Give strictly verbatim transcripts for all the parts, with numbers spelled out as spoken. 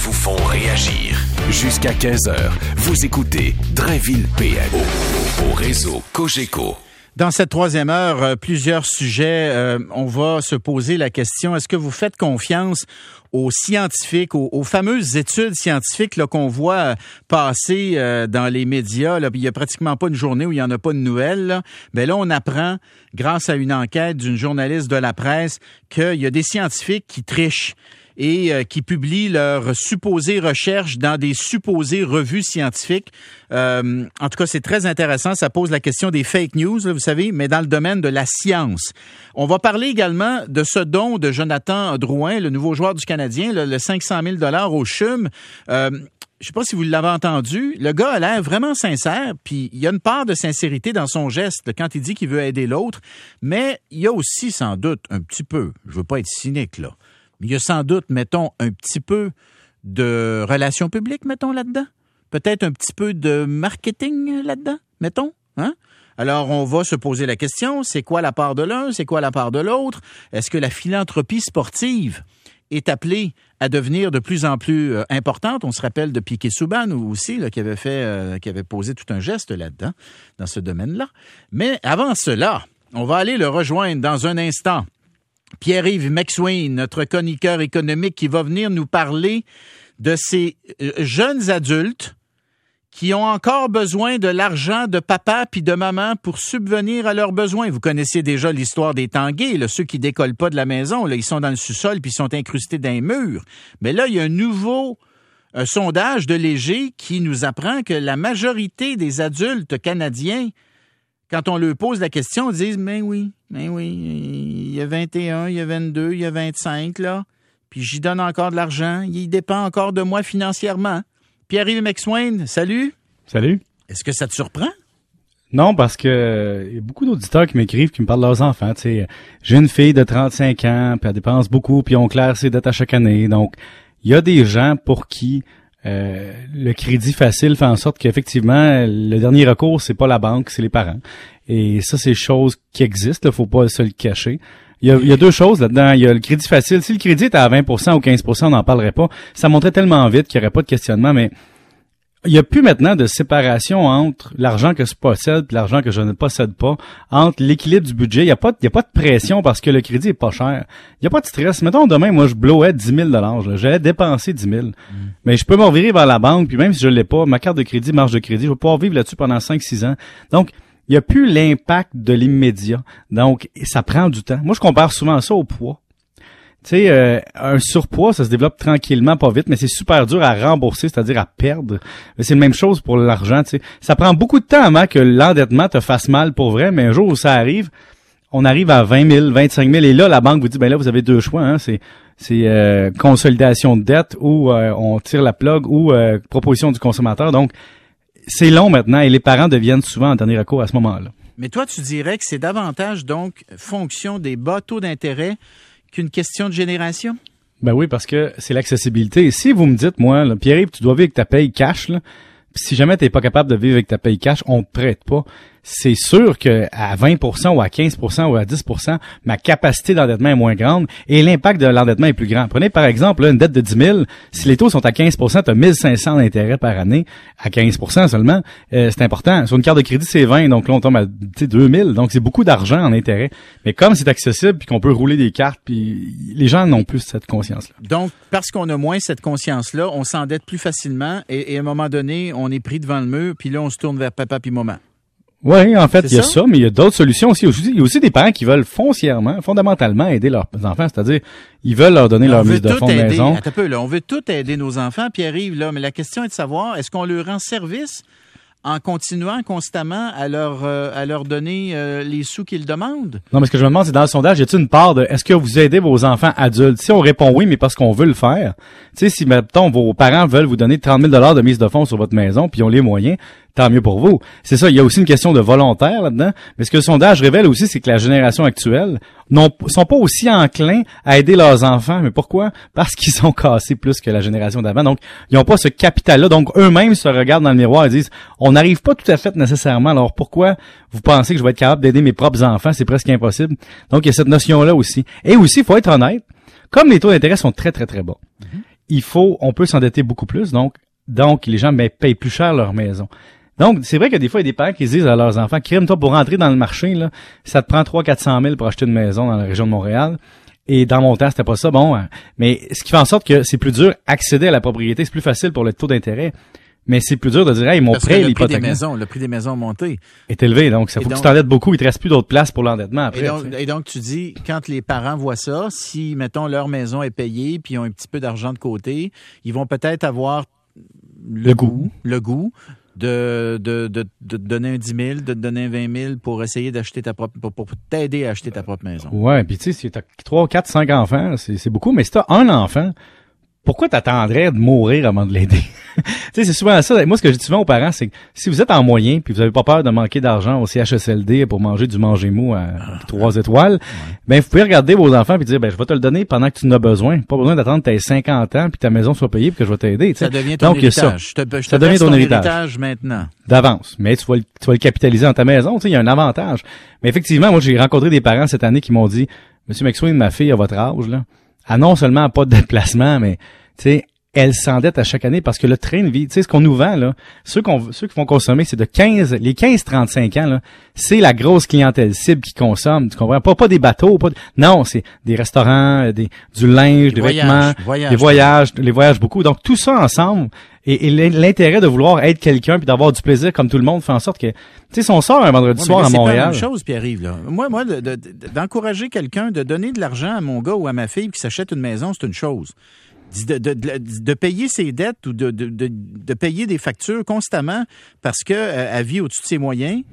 vous font réagir. Jusqu'à quinze heures, vous écoutez Drainville P M au, au réseau Cogeco. Dans cette troisième heure, euh, plusieurs sujets. Euh, on va se poser la question, est-ce que vous faites confiance aux scientifiques, aux, aux fameuses études scientifiques là, qu'on voit passer euh, dans les médias? Là, il n'y a pratiquement pas une journée où il n'y en a pas de nouvelles. Là. Ben là, on apprend, grâce à une enquête d'une journaliste de la presse, qu'il y a des scientifiques qui trichent et euh, qui publient leurs supposées recherches dans des supposées revues scientifiques. Euh, en tout cas, c'est très intéressant. Ça pose la question des fake news, là, vous savez, mais dans le domaine de la science. On va parler également de ce don de Jonathan Drouin, le nouveau joueur du Canadien, le, le cinq cent mille dollars au C H U M. Euh, je ne sais pas si vous l'avez entendu. Le gars a l'air vraiment sincère, puis il y a une part de sincérité dans son geste quand il dit qu'il veut aider l'autre, mais il y a aussi sans doute un petit peu, je veux pas être cynique là, il y a sans doute, mettons, un petit peu de relations publiques, mettons, là-dedans. Peut-être un petit peu de marketing là-dedans, mettons. Hein? Alors, on va se poser la question, c'est quoi la part de l'un, c'est quoi la part de l'autre? Est-ce que la philanthropie sportive est appelée à devenir de plus en plus euh, importante? On se rappelle de Piquet Souban aussi, là, qui avait fait, euh, qui avait posé tout un geste là-dedans, dans ce domaine-là. Mais avant cela, on va aller le rejoindre dans un instant. Pierre-Yves McSween, notre chroniqueur économique, qui va venir nous parler de ces jeunes adultes qui ont encore besoin de l'argent de papa puis de maman pour subvenir à leurs besoins. Vous connaissez déjà l'histoire des tangués, là, ceux qui décollent pas de la maison, là, ils sont dans le sous-sol puis ils sont incrustés dans les murs. Mais là, il y a un nouveau un sondage de Léger qui nous apprend que la majorité des adultes canadiens, quand on leur pose la question, ils disent « Mais oui, mais oui, il y a vingt et un, il y a vingt-deux, il y a vingt-cinq, là, puis j'y donne encore de l'argent, il dépend encore de moi financièrement. » Pierre-Yves McSween, salut. Salut. Est-ce que ça te surprend? Non, parce que il y a beaucoup d'auditeurs qui m'écrivent, qui me parlent de leurs enfants. Tu sais, j'ai une fille de trente-cinq ans, puis elle dépense beaucoup, puis on claire ses dettes à chaque année. Donc, il y a des gens pour qui Euh, le crédit facile fait en sorte qu'effectivement, le dernier recours, c'est pas la banque, c'est les parents. Et ça, c'est des choses qui existent, il faut pas se le cacher. Il y, a, il y a deux choses là-dedans. Il y a le crédit facile. Si le crédit était à vingt pour cent ou quinze pour cent, on n'en parlerait pas. Ça monterait tellement vite qu'il n'y aurait pas de questionnement, mais il n'y a plus maintenant de séparation entre l'argent que je possède et l'argent que je ne possède pas, entre l'équilibre du budget. Il n'y a pas de, il y a pas de pression parce que le crédit est pas cher. Il n'y a pas de stress. Mettons, demain, moi, je blowais dix mille dollars. J'allais dépenser dix mille. Mm. Mais je peux me revirer vers la banque, puis même si je l'ai pas, ma carte de crédit, marge de crédit, je vais pouvoir vivre là-dessus pendant cinq six ans. Donc, il n'y a plus l'impact de l'immédiat. Donc, ça prend du temps. Moi, je compare souvent ça au poids. Tu sais, euh, un surpoids, ça se développe tranquillement, pas vite, mais c'est super dur à rembourser, c'est-à-dire à perdre. Mais c'est la même chose pour l'argent, tu sais. Ça prend beaucoup de temps avant que l'endettement te fasse mal pour vrai, mais un jour où ça arrive, on arrive à vingt mille, vingt-cinq mille, et là, la banque vous dit, ben là, vous avez deux choix, hein, c'est c'est euh, consolidation de dette ou euh, on tire la plug ou euh, proposition du consommateur. Donc, c'est long maintenant et les parents deviennent souvent en dernier recours à ce moment-là. Mais toi, tu dirais que c'est davantage, donc, fonction des bas taux d'intérêt qu'une question de génération? Ben oui, parce que c'est l'accessibilité. Et si vous me dites, moi, là, Pierre-Yves, tu dois vivre avec ta paye cash, là, pis si jamais t'es pas capable de vivre avec ta paye cash, on te prête pas. C'est sûr que à vingt pour cent ou à quinze pour cent ou à dix pour cent, ma capacité d'endettement est moins grande et l'impact de l'endettement est plus grand. Prenez par exemple là, une dette de dix mille, si les taux sont à quinze pour cent, tu as mille cinq cents d'intérêt par année, à quinze pour cent seulement, euh, c'est important. Sur une carte de crédit, c'est vingt, donc là on tombe à deux mille, donc c'est beaucoup d'argent en intérêt. Mais comme c'est accessible puis qu'on peut rouler des cartes, puis les gens n'ont plus cette conscience-là. Donc, parce qu'on a moins cette conscience-là, on s'endette plus facilement et, et à un moment donné, on est pris devant le mur, puis là on se tourne vers papa puis maman. Oui, en fait, il y a ça? ça, mais il y a d'autres solutions aussi. Il y a aussi des parents qui veulent foncièrement, fondamentalement aider leurs enfants, c'est-à-dire ils veulent leur donner leur mise de fonds de maison. Attends un peu, là, on veut tout aider nos enfants, Pierre-Yves, là, mais la question est de savoir, est-ce qu'on leur rend service en continuant constamment à leur euh, à leur donner euh, les sous qu'ils demandent? Non, mais ce que je me demande, c'est dans le sondage, y a-t-il une part de est-ce que vous aidez vos enfants adultes? Si on répond oui, mais parce qu'on veut le faire, tu sais, si, mettons, vos parents veulent vous donner trente mille dollars de mise de fonds sur votre maison, puis ils ont les moyens, tant mieux pour vous. C'est ça, il y a aussi une question de volontaire là-dedans. Mais ce que le sondage révèle aussi, c'est que la génération actuelle non sont pas aussi enclins à aider leurs enfants. Mais pourquoi? Parce qu'ils sont cassés plus que la génération d'avant. Donc, ils n'ont pas ce capital-là. Donc, eux-mêmes se regardent dans le miroir et disent, on n'arrive pas tout à fait nécessairement. Alors, pourquoi vous pensez que je vais être capable d'aider mes propres enfants? C'est presque impossible. Donc, il y a cette notion-là aussi. Et aussi, il faut être honnête, comme les taux d'intérêt sont très, très, très bas, mm-hmm. il faut, on peut s'endetter beaucoup plus, donc, donc les gens ben, payent plus cher leur maison. Donc, c'est vrai que des fois, il y a des parents qui disent à leurs enfants, crime-toi pour rentrer dans le marché, là, ça te prend trois cents à quatre cent mille pour acheter une maison dans la région de Montréal. Et dans mon temps, c'était pas ça. Bon, hein. Mais ce qui fait en sorte que c'est plus dur d'accéder à la propriété, c'est plus facile pour le taux d'intérêt. Mais c'est plus dur de dire, hey, mon Parce prêt, que le prix des l'hypothèque maisons, le prix des maisons monté est élevé. Donc, ça faut et que donc, tu t'endettes beaucoup. Il te reste plus d'autres places pour l'endettement après. Et donc, et donc, tu dis, quand les parents voient ça, si, mettons, leur maison est payée puis ils ont un petit peu d'argent de côté, ils vont peut-être avoir le, le goût, goût, le goût de, de, de, de te donner un dix mille, de te donner un vingt mille pour essayer d'acheter ta propre, pour, pour t'aider à acheter ta propre maison. Ouais, puis tu sais, si t'as trois, quatre, cinq enfants, c'est, c'est beaucoup. Mais si t'as un enfant, pourquoi t'attendrais de mourir avant de l'aider? Tu sais, c'est souvent ça. Moi, ce que je dis souvent aux parents, c'est que si vous êtes en moyen puis vous avez pas peur de manquer d'argent au C H S L D pour manger du manger mou à trois étoiles, ouais. ben vous pouvez regarder vos enfants puis dire, ben je vais te le donner pendant que tu en as besoin. Pas besoin d'attendre que tu aies cinquante ans puis que ta maison soit payée puis que je vais t'aider. Ça devient ton Donc, héritage. Ça, je te, je te ça devient ton, ton héritage. héritage maintenant. D'avance. Mais tu vas, le, tu vas le capitaliser dans ta maison. Tu sais, il y a un avantage. Mais effectivement, moi, j'ai rencontré des parents cette année qui m'ont dit, Monsieur McSween, ma fille à votre âge, là, a non seulement pas de déplacement, mais tu sais, elle s'endette à chaque année parce que le train de vie, tu sais, ce qu'on nous vend, là, ceux qu'on, ceux qui vont consommer, c'est de quinze, les quinze trente-cinq ans, là, c'est la grosse clientèle cible qui consomme, tu comprends? Pas, pas des bateaux, pas de, non, c'est des restaurants, des, du linge, des, des voyages, vêtements, voyages, des voyages, les voyages beaucoup. Donc, tout ça ensemble, et, et l'intérêt de vouloir être quelqu'un puis d'avoir du plaisir comme tout le monde fait en sorte que, tu sais, si on sort un vendredi ouais, soir là, à Montréal. C'est pas la même chose, Pierre-Yves, là. Moi, moi, de, de, d'encourager quelqu'un, de donner de l'argent à mon gars ou à ma fille qui s'achète une maison, c'est une chose. De, de, de, de payer ses dettes ou de, de, de, de payer des factures constamment parce que euh, elle vit au-dessus de ses moyens,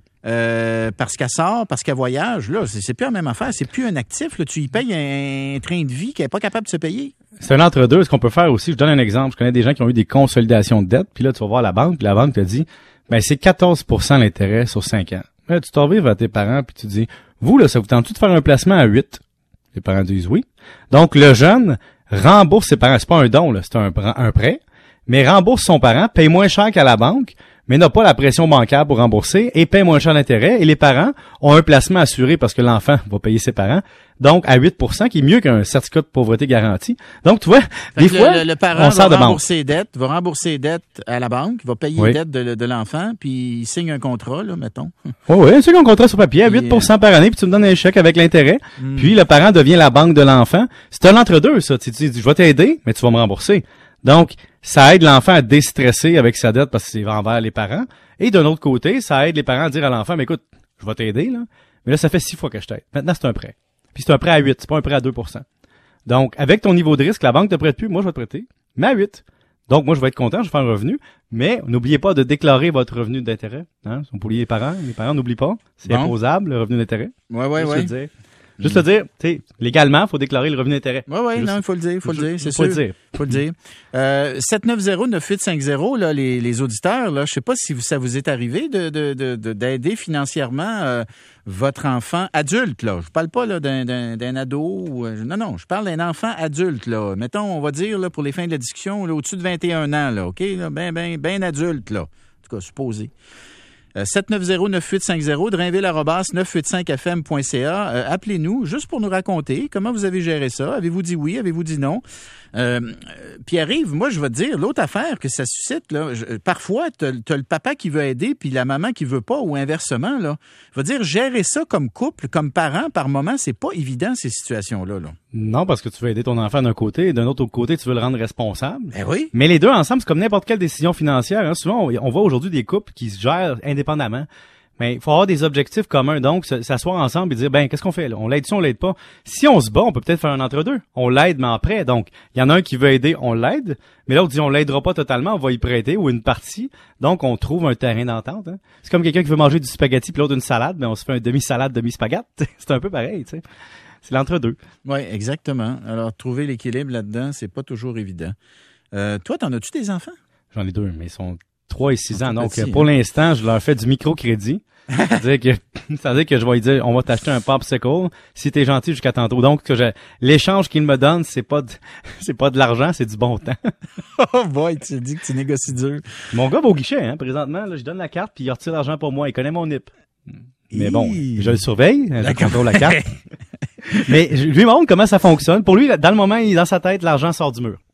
euh, parce qu'elle sort, parce qu'elle voyage, là, c'est, c'est plus la même affaire, c'est plus un actif, là, tu y payes un, un train de vie qu'elle n'est pas capable de se payer. C'est un entre-deux. Ce qu'on peut faire aussi, je donne un exemple, je connais des gens qui ont eu des consolidations de dettes, puis là, tu vas voir la banque, puis la banque te dit, ben c'est quatorze pour cent l'intérêt sur cinq ans. Là, tu t'en vas à tes parents, puis tu dis, vous, là, ça vous tente-tu de faire un placement à huit? Les parents disent oui. Donc, le jeune rembourse ses parents. C'est pas un don, là, c'est un, un prêt. Mais rembourse son parent, paye moins cher qu'à la banque, mais n'a pas la pression bancaire pour rembourser et paye moins cher d'intérêt. Et les parents ont un placement assuré parce que l'enfant va payer ses parents. Donc, à huit pour cent, qui est mieux qu'un certificat de pauvreté garanti. Donc, tu vois, des le, fois, le, le parent on sort va de rembourser les dettes, va rembourser les dettes à la banque, va payer oui. les dettes de, de l'enfant, puis il signe un contrat, là, mettons. Oui, oui, c'est un contrat sur papier à huit pour cent par année, puis tu me donnes un chèque avec l'intérêt. Mm. Puis, le parent devient la banque de l'enfant. C'est un entre-deux, ça. Tu dis, je vais t'aider, mais tu vas me rembourser. Donc, ça aide l'enfant à déstresser avec sa dette parce que c'est envers les parents. Et d'un autre côté, ça aide les parents à dire à l'enfant, mais écoute, je vais t'aider, là. Mais là, ça fait six fois que je t'aide. Maintenant, c'est un prêt. Puis c'est un prêt à huit, c'est pas un prêt à deux pour cent. Donc, avec ton niveau de risque, la banque te prête plus, moi je vais te prêter, mais à huit. Donc, moi je vais être content, je vais faire un revenu, mais n'oubliez pas de déclarer votre revenu d'intérêt. Hein? Pour les parents, les parents n'oublient pas, c'est bon. Imposable, le revenu d'intérêt. Ouais, ouais, ouais. Dire. Juste te dire, tu sais, légalement, il faut déclarer le revenu d'intérêt. Oui, oui, non, il faut le dire, il faut le dire, c'est sûr. Il faut le dire. faut le dire. Euh, sept neuf zéro neuf huit cinq zéro, là, les, les auditeurs, là, je sais pas si ça vous est arrivé de, de, de, de d'aider financièrement euh, votre enfant adulte, là. Je parle pas là d'un, d'un, d'un ado. Ou, euh, non, non, je parle d'un enfant adulte, là. Mettons, on va dire, là, pour les fins de la discussion, là, au-dessus de vingt et un ans, là, OK? Là, ben, ben, ben adulte, là. En tout cas, supposé. Euh, sept neuf zéro neuf huit cinq zéro, drainville arobase neuf cent quatre-vingt-cinq F M point C A. Euh, appelez-nous juste pour nous raconter comment vous avez géré ça. Avez-vous dit oui? Avez-vous dit non? Euh, puis arrive, moi, je vais te dire, l'autre affaire que ça suscite, là, je, parfois, t'as, t'as le papa qui veut aider puis la maman qui veut pas, ou inversement, là. Je veux dire, gérer ça comme couple, comme parent, par moment, c'est pas évident, ces situations-là, là. Non, parce que tu veux aider ton enfant d'un côté et d'un autre côté, tu veux le rendre responsable. Ben oui. Mais les deux ensemble, c'est comme n'importe quelle décision financière. Hein. Souvent, on, on voit aujourd'hui des couples qui se gèrent indépendamment. Mais il faut avoir des objectifs communs. Donc, s'asseoir ensemble et dire, ben, qu'est-ce qu'on fait là? On l'aide-tu, on l'aide pas? Si on se bat, on peut peut-être faire un entre-deux. On l'aide, mais en prêt. Donc, il y en a un qui veut aider, on l'aide. Mais l'autre dit, on l'aidera pas totalement, on va y prêter ou une partie. Donc, on trouve un terrain d'entente. Hein. C'est comme quelqu'un qui veut manger du spaghetti puis l'autre une salade, mais on se fait un demi-salade, demi-spaghetti. C'est un peu pareil, tu sais. C'est l'entre-deux. Oui, exactement. Alors, trouver l'équilibre là-dedans, c'est pas toujours évident. Euh, toi, t'en as-tu des enfants? J'en ai deux, mais ils sont trois et six ans. Donc, petit, pour hein? l'instant, je leur fais du microcrédit. C'est-à-dire que, c'est-à-dire que je vais lui dire, on va t'acheter un popsicle si t'es gentil jusqu'à tantôt. Donc, que je, l'échange qu'il me donne, c'est pas de, c'est pas de l'argent, c'est du bon temps. Oh boy, tu dis que tu négocies dur. Mon gars va au guichet, hein, présentement, là, je donne la carte puis il retire l'argent pour moi. Il connaît mon N I P. Mais bon, je le surveille, je contrôle la carte. Mais je lui montre comment ça fonctionne. Pour lui, dans le moment, il est dans sa tête, l'argent sort du mur.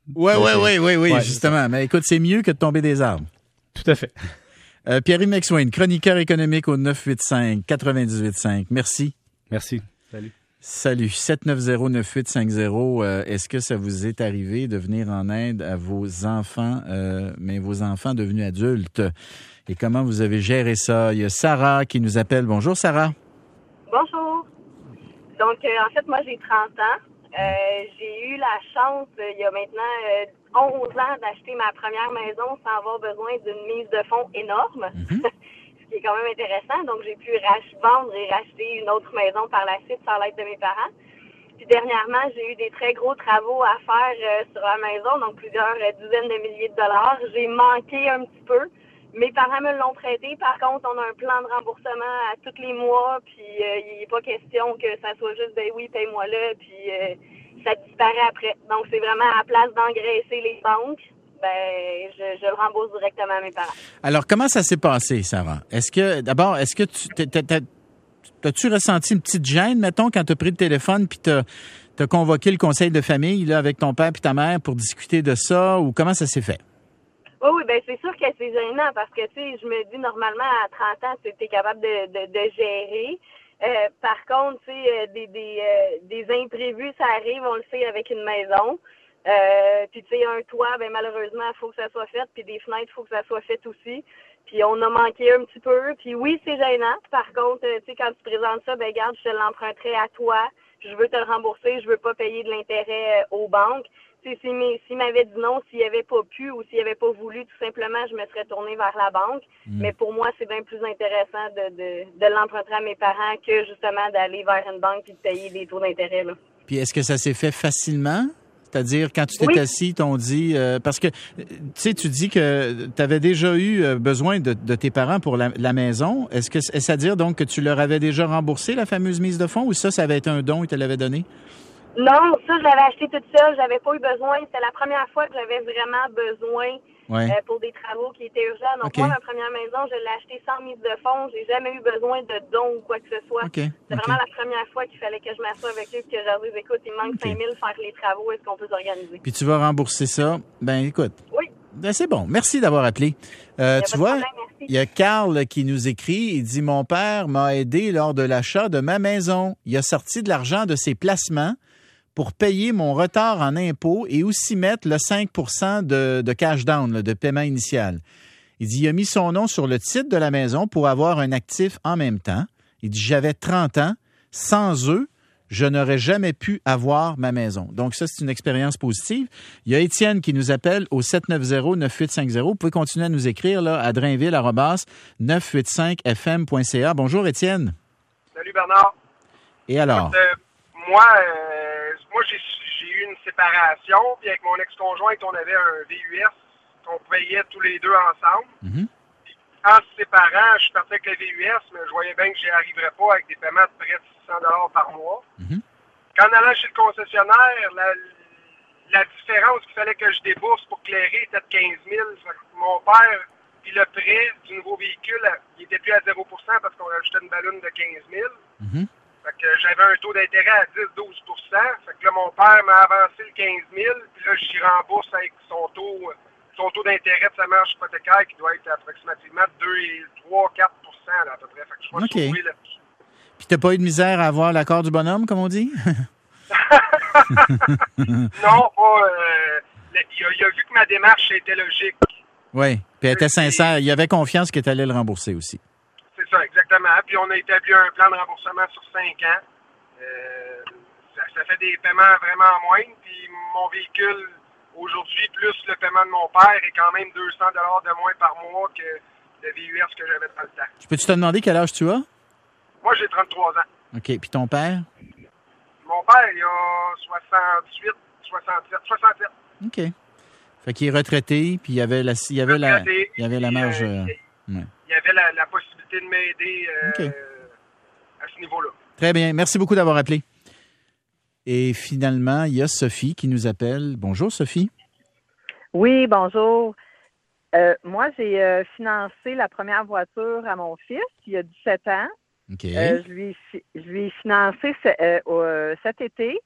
Oui, oui, oui, oui, oui, ouais, justement. Mais écoute, c'est mieux que de tomber des arbres. Tout à fait. Euh, Pierre-Yves McSwain, chroniqueur économique au neuf huit cinq, neuf huit cinq. Merci. Merci. Salut. Salut. sept neuf zéro, neuf huit cinq zéro. Euh, est-ce que ça vous est arrivé de venir en aide à vos enfants, euh, mais vos enfants devenus adultes? Et comment vous avez géré ça? Il y a Sarah qui nous appelle. Bonjour, Sarah. Bonjour. Donc, euh, en fait, moi, j'ai trente ans. Euh, j'ai eu la chance, euh, il y a maintenant euh, onze ans, d'acheter ma première maison sans avoir besoin d'une mise de fonds énorme, mm-hmm. ce qui est quand même intéressant. Donc, j'ai pu rach- vendre et racheter une autre maison par la suite sans l'aide de mes parents. Puis, dernièrement, j'ai eu des très gros travaux à faire euh, sur la maison, donc plusieurs euh, dizaines de milliers de dollars. J'ai manqué un petit peu. Mes parents me l'ont prêté. Par contre, on a un plan de remboursement à tous les mois, puis euh, il n'est pas question que ça soit juste « ben oui, paye-moi-le », puis euh, ça disparaît après. Donc, c'est vraiment à la place d'engraisser les banques, ben je, je le rembourse directement à mes parents. Alors, comment ça s'est passé, Sarah? Est-ce que, d'abord, est-ce que tu t'as, t'as, t'as-tu ressenti une petite gêne, mettons, quand tu as pris le téléphone puis tu as convoqué le conseil de famille là, avec ton père puis ta mère pour discuter de ça, ou comment ça s'est fait? Oui, oui, ben c'est sûr que c'est gênant parce que, tu sais, je me dis, normalement, à trente ans, tu es capable de, de, de gérer. Euh, par contre, tu sais, euh, des, des, euh, des imprévus, ça arrive, on le sait, avec une maison. Euh, puis, tu sais, un toit, ben malheureusement, il faut que ça soit fait. Puis des fenêtres, il faut que ça soit fait aussi. Puis on a manqué un petit peu. Puis oui, c'est gênant. Par contre, tu sais, quand tu présentes ça, ben garde, je te l'emprunterai à toi. Je veux te le rembourser. Je veux pas payer de l'intérêt euh, aux banques. S'il si m'avait dit non, s'il n'avait pas pu ou s'il n'avait pas voulu, tout simplement, je me serais tournée vers la banque. Mmh. Mais pour moi, c'est bien plus intéressant de, de, de l'emprunter à mes parents que justement d'aller vers une banque et de payer des taux d'intérêt, là. Puis est-ce que ça s'est fait facilement? C'est-à-dire, quand tu t'es oui. assis, t'ont dit... Euh, parce que, tu sais, tu dis que tu avais déjà eu besoin de, de tes parents pour la, la maison. Est-ce que est-ce à dire donc que tu leur avais déjà remboursé la fameuse mise de fonds ou ça, ça avait été un don, ils te l'avaient donné? Non, ça, je l'avais acheté toute seule. J'avais pas eu besoin. C'était la première fois que j'avais vraiment besoin ouais. euh, pour des travaux qui étaient urgents. Donc, okay. moi, ma première maison, je l'ai achetée sans mise de fonds. J'ai jamais eu besoin de dons ou quoi que ce soit. Okay. C'est okay. vraiment la première fois qu'il fallait que je m'assoie avec eux et que je leur dise, écoute, il me manque okay. cinq mille faire les travaux. Est-ce qu'on peut s'organiser? Puis tu vas rembourser ça. Ben, écoute. Oui. Ben, c'est bon. Merci d'avoir appelé. Euh, tu vois, il y a Carl qui nous écrit. Il dit, mon père m'a aidé lors de l'achat de ma maison. Il a sorti de l'argent de ses placements pour payer mon retard en impôts et aussi mettre le cinq pour cent de, de cash down, là, de paiement initial. Il dit, il a mis son nom sur le titre de la maison pour avoir un actif en même temps. Il dit, j'avais trente ans. Sans eux, je n'aurais jamais pu avoir ma maison. Donc, ça, c'est une expérience positive. Il y a Étienne qui nous appelle au sept neuf zéro, neuf huit cinq zéro. Vous pouvez continuer à nous écrire là, à drainville arobase neuf huit cinq f m point c a. Bonjour, Étienne. Salut, Bernard. Et alors? Écoute, euh, moi, euh, moi j'ai, j'ai eu une séparation, puis avec mon ex-conjointe, on avait un V U S qu'on payait tous les deux ensemble. Mm-hmm. Puis, en se séparant, je suis parti avec le V U S, mais je voyais bien que j'y arriverais pas avec des paiements de près de six cents dollars par mois. Mm-hmm. Quand on allait chez le concessionnaire, la, la différence qu'il fallait que je débourse pour clairer était de quinze mille. Mon père, puis le prêt du nouveau véhicule, il était plus à zéro pour cent parce qu'on rajoutait une ballonne de quinze mille. Mm-hmm. Fait que j'avais un taux d'intérêt à dix à douze pour cent. Fait que là, mon père m'a avancé le quinze mille. Puis là, j'y rembourse avec son taux son taux d'intérêt de sa marge hypothécaire qui doit être approximativement deux, trois, quatre pour cent là, à peu près. Fait que je vais okay. sauver là-dessus. Puis t'as pas eu de misère à avoir l'accord du bonhomme, comme on dit? Non, pas... Euh, il, a, il a vu que ma démarche était logique. Oui, puis elle était sincère. Il avait confiance que tu allais le rembourser aussi. C'est ça, exactement. Puis on a établi un plan de remboursement sur cinq ans. Euh, ça, ça fait des paiements vraiment moindres. Puis mon véhicule, aujourd'hui, plus le paiement de mon père, est quand même deux cents dollars de moins par mois que le V U S que j'avais dans le temps. Peux-tu te demander quel âge tu as? Moi, j'ai trente-trois ans. OK. Puis ton père? Mon père, il a soixante-huit, soixante-sept, soixante-sept. OK. Fait qu'il est retraité, puis il y avait la, il y avait la, il y avait la marge... Euh, il, ouais. il y avait la, la possibilité de m'aider euh, okay. à ce niveau-là. Très bien. Merci beaucoup d'avoir appelé. Et finalement, il y a Sophie qui nous appelle. Bonjour, Sophie. Oui, bonjour. Euh, moi, j'ai euh, financé la première voiture à mon fils il y a dix-sept ans. Okay. Euh, je, lui, je lui ai financé ce, euh, euh, cet été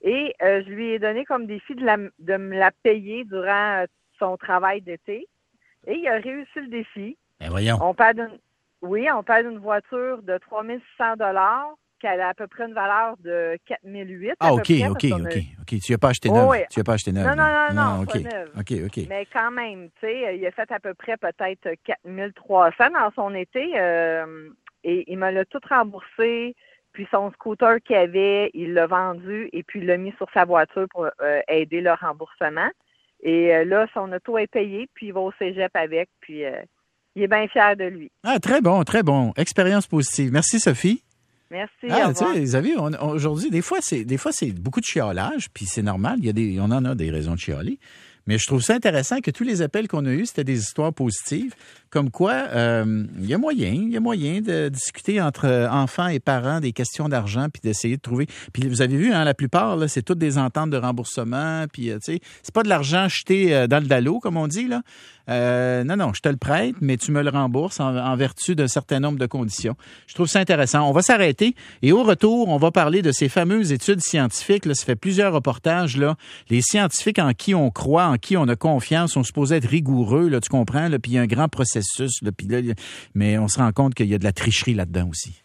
Et euh, je lui ai donné comme défi de, la, de me la payer durant euh, son travail d'été. Et il a réussi le défi. Ben voyons. On parle d'une, oui, on parle d'une voiture de trois mille six cents dollars qui a à peu près une valeur de quatre mille huit. Ah, OK, près, OK, OK. a... OK, tu n'as pas acheté neuf. Oh, oui. Tu n'as pas acheté neuf. Non, non, non, non, OK. pas neuf. OK, OK. Mais quand même, tu sais, il a fait à peu près peut-être quatre mille trois cents dans son été. Euh, et il me l'a tout remboursé. Puis son scooter qu'il avait, il l'a vendu et puis il l'a mis sur sa voiture pour euh, aider le remboursement. Et euh, là, son auto est payé, puis il va au cégep avec, puis euh, il est bien fier de lui. Ah, très bon, très bon. Expérience positive. Merci, Sophie. Merci. Ah, tu sais, vous avez vu, on, on, aujourd'hui, des fois, c'est des fois c'est beaucoup de chiolage, puis c'est normal. Il y a des, on en a des raisons de chialer. Mais je trouve ça intéressant que tous les appels qu'on a eus, c'était des histoires positives. Comme quoi, euh, il y a moyen, il y a moyen de discuter entre enfants et parents des questions d'argent, puis d'essayer de trouver. Puis vous avez vu, hein, la plupart, là, c'est toutes des ententes de remboursement, puis euh, tu sais, c'est pas de l'argent jeté euh, dans le dallo, comme on dit là. Euh, non, non, je te le prête, mais tu me le rembourses en, en vertu d'un certain nombre de conditions. Je trouve ça intéressant. On va s'arrêter et au retour, on va parler de ces fameuses études scientifiques. Là, ça fait plusieurs reportages là. Les scientifiques en qui on croit, en qui on a confiance, sont supposés être rigoureux, là, tu comprends, là, puis il y a un grand processus, là, puis là, mais on se rend compte qu'il y a de la tricherie là-dedans aussi.